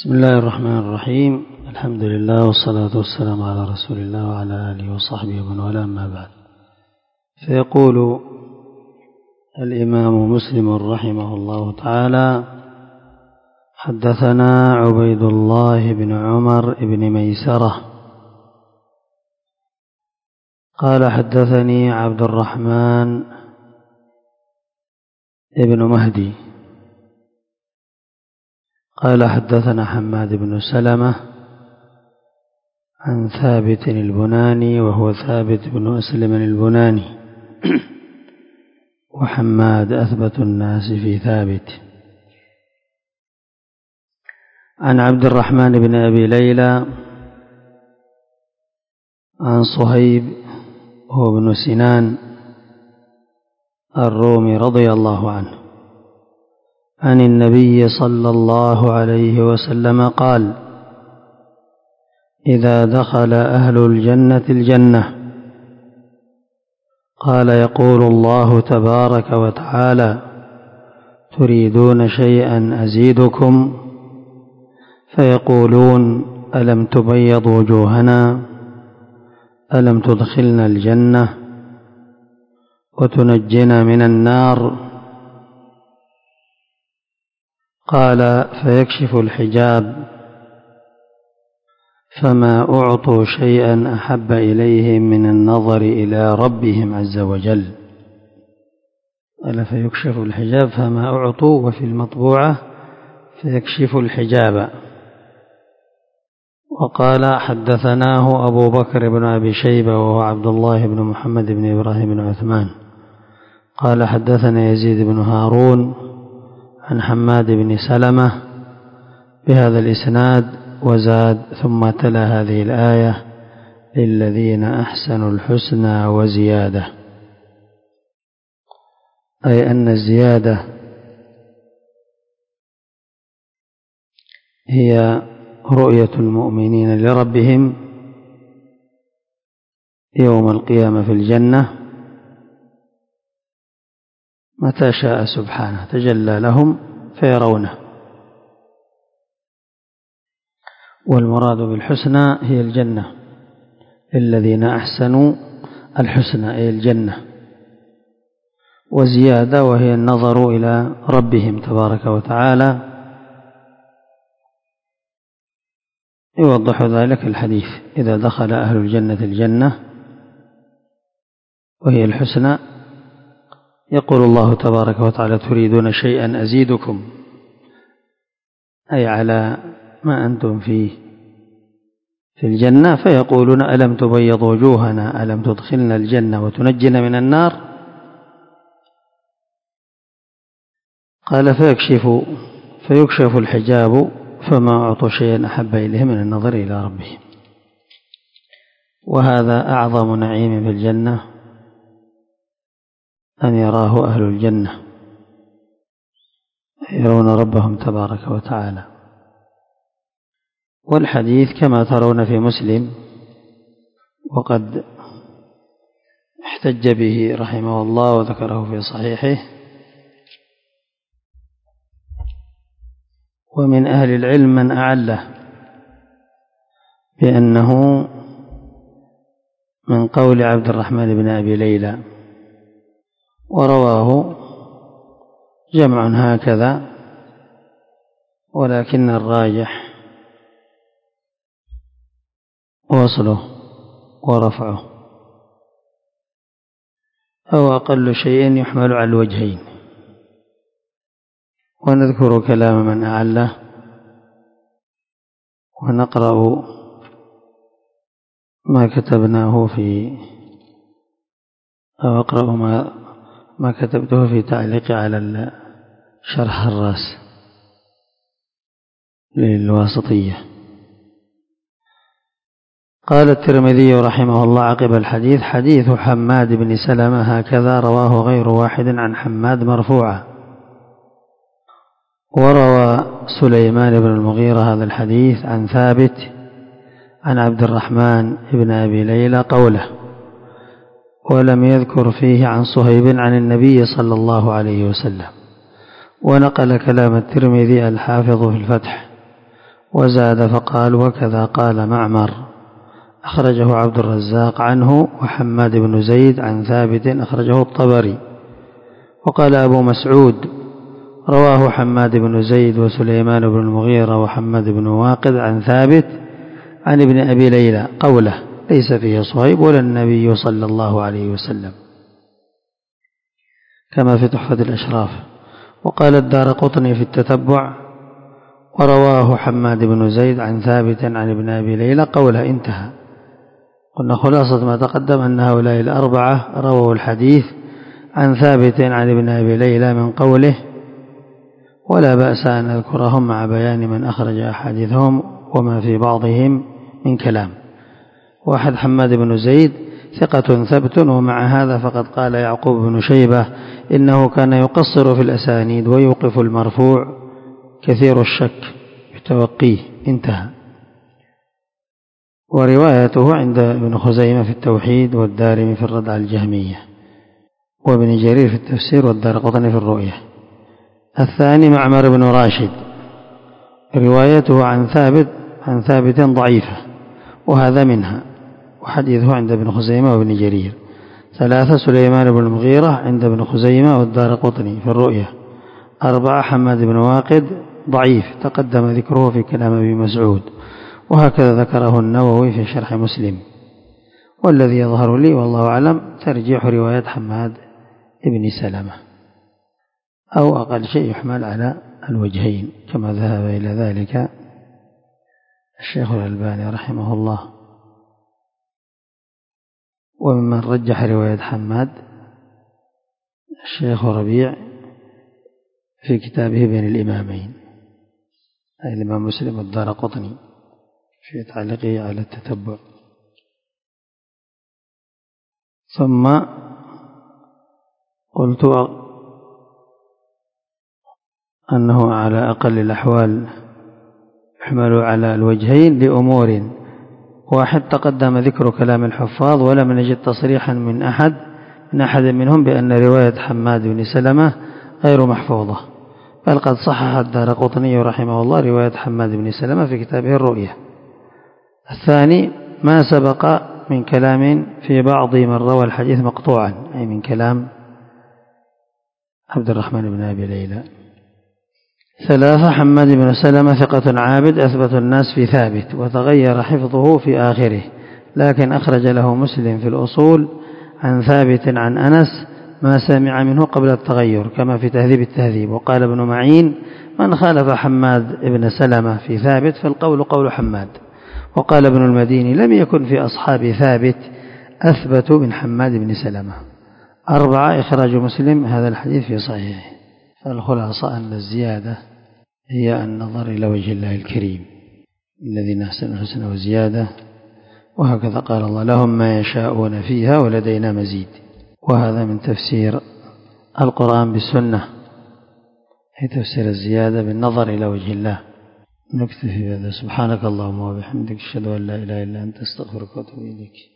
بسم الله الرحمن الرحيم. الحمد لله والصلاة والسلام على رسول الله وعلى آله وصحبه ومن والاه، أما بعد. فيقول الإمام مسلم رحمه الله تعالى: حدثنا عبيد الله بن عمر بن ميسرة قال حدثني عبد الرحمن بن مهدي قال حدثنا حماد بن سلمة عن ثابت البناني، وهو ثابت بن أسلم البناني، وحماد أثبت الناس في ثابت، عن عبد الرحمن بن أبي ليلى عن صهيب هو بن سنان الرومي رضي الله عنه عن النبي صلى الله عليه وسلم قال: إذا دخل أهل الجنة الجنة قال يقول الله تبارك وتعالى: تريدون شيئا أزيدكم؟ فيقولون: ألم تبيض وجوهنا؟ ألم تدخلنا الجنة وتنجنا من النار؟ قال: فيكشف الحجاب فما أعطوا شيئا أحب إليهم من النظر إلى ربهم عز وجل. قال: فيكشف الحجاب فما أعطوا، وفي المطبوعة فيكشف الحجاب. وقال: حدثناه أبو بكر بن أبي شيبة وهو عبد الله بن محمد بن إبراهيم بن عثمان قال: حدثنا يزيد بن هارون عن حماد بن سلمة بهذا الإسناد، وزاد: ثم تلا هذه الآية: للذين أحسنوا الحسنى وزيادة، أي أن الزيادة هي رؤية المؤمنين لربهم يوم القيامة في الجنة متى شاء سبحانه، تجلى لهم فيرونه. والمراد بالحسنى هي الجنة، الذين أحسنوا الحسنى أي الجنة، وزيادة وهي النظر إلى ربهم تبارك وتعالى. يوضح ذلك الحديث: إذا دخل أهل الجنة الجنة وهي الحسنى يقول الله تبارك وتعالى: تريدون شيئا أزيدكم، أي على ما أنتم فيه في الجنة. فيقولون: ألم تبيض وجوهنا؟ ألم تدخلنا الجنة وتنجنا من النار؟ قال: فيكشف الحجاب فما أعطوا شيئا أحب إليهم من النظر إلى ربهم. وهذا أعظم نعيم في الجنة، أن يراه أهل الجنة، يرون ربهم تبارك وتعالى. والحديث كما ترون في مسلم، وقد احتج به رحمه الله وذكره في صحيحه. ومن أهل العلم من أعله بأنه من قول عبد الرحمن بن أبي ليلى، ورواه جمع هكذا، ولكن الراجح وصله ورفعه، أو أقل شيء يحمل على الوجهين. ونذكر كلام من أعله، ونقرأ ما كتبناه أو أقرأ ما كتبته في تعليق على شرح الراس للواسطية. قال الترمذي رحمه الله عقب الحديث: حديث حماد بن سلمة هكذا رواه غير واحد عن حماد مرفوعا. وروى سليمان بن المغيرة هذا الحديث عن ثابت عن عبد الرحمن بن أبي ليلى قوله، ولم يذكر فيه عن صهيب عن النبي صلى الله عليه وسلم. ونقل كلام الترمذي الحافظ في الفتح: وزاد فقال وكذا قال معمر، أخرجه عبد الرزاق عنه، وحماد بن زيد عن ثابت أخرجه الطبري. وقال أبو مسعود رواه حماد بن زيد وسليمان بن المغيرة وحماد بن واقد عن ثابت عن ابن أبي ليلى قوله ليس فيه صهيب ولا النبي صلى الله عليه وسلم، كما في تحفة الأشراف. وقال الدارقطني في التتبع ورواه حماد بن زيد عن ثابت عن ابن أبي ليلى قوله انتهى. قلنا خلاصة ما تقدم أن هؤلاء الأربعة رووا الحديث عن ثابت عن ابن أبي ليلى من قوله، ولا بأس أن أذكرهم مع بيان من أخرج أحاديثهم وما في بعضهم من كلام. واحد حماد بن زيد ثقة ثبت، ومع هذا فقد قال يعقوب بن شيبة إنه كان يقصر في الأسانيد ويوقف المرفوع كثير الشك يتوقيه انتهى. وروايته عند ابن خزيمة في التوحيد والدارمي في الرد على الجهمية وابن جرير في التفسير والدارقطني في الرؤية. الثاني معمر بن راشد، روايته عن ثابت ضعيفة وهذا منها، وحديثه عند ابن خزيمة وابن جرير. ثلاثة سليمان بن المغيرة عند ابن خزيمة والدارقطني في الرؤية. أربعة حماد بن واقد ضعيف تقدم ذكره في كلام أبي مسعود، وهكذا ذكره النووي في شرح مسلم. والذي يظهر لي والله أعلم ترجيح رواية حماد بن سلمة، أو أقل شيء يحمل على الوجهين كما ذهب إلى ذلك الشيخ الألباني رحمه الله. وممن رجح رواية حماد الشيخ ربيع في كتابه بين الإمامين، أي الإمام مسلم والدارقطني في تعليقه على التتبع. ثم قلت أنه على أقل الأحوال يحمل على الوجهين لأمور: واحد تقدم ذكر كلام الحفاظ ولم نجد تصريحا من أحد منهم بأن رواية حماد بن سلمة غير محفوظة، بل قد صحح الدارقطني رحمه الله رواية حماد بن سلمة في كتابه الرؤية. الثاني ما سبق من كلام في بعض من روى الحديث مقطوعا، أي من كلام عبد الرحمن بن أبي ليلى. ثلاثة حماد بن سلمة ثقة عابد أثبت الناس في ثابت، وتغير حفظه في آخره، لكن أخرج له مسلم في الأصول عن ثابت عن أنس ما سمع منه قبل التغير كما في تهذيب التهذيب. وقال ابن معين من خالف حماد بن سلمة في ثابت فالقول قول حماد. وقال ابن المديني لم يكن في أصحاب ثابت أثبت من حماد بن سلمة. أربعة إخراج مسلم هذا الحديث في صحيحه. فالخلاصة أن الزيادة هي النظر إلى وجه الله الكريم الذين أحسنوا الحسنى وزيادة، وهكذا قال الله لهم ما يشاءون فيها ولدينا مزيد. وهذا من تفسير القرآن بالسنة، هي تفسير الزيادة بالنظر إلى وجه الله. نكتفي بهذا. سبحانك اللهم وبحمدك أشهد أن لا إله إلا أنت أستغفرك وأتوب إليك.